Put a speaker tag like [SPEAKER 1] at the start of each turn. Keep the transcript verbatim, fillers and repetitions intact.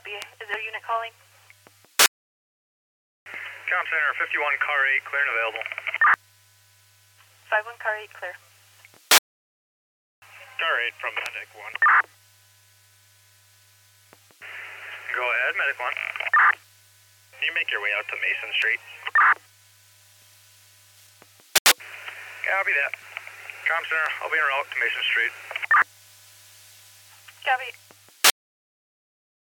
[SPEAKER 1] Copy. Is there a unit calling?
[SPEAKER 2] Com Center, fifty-one, car eight, clear and available.
[SPEAKER 1] five one, car eight, clear.
[SPEAKER 2] Car eight from Medic one. Go ahead, Medic one. Can you make your way out to Mason Street? Copy that. Com Center, I'll be en route to Mason Street.
[SPEAKER 1] Copy.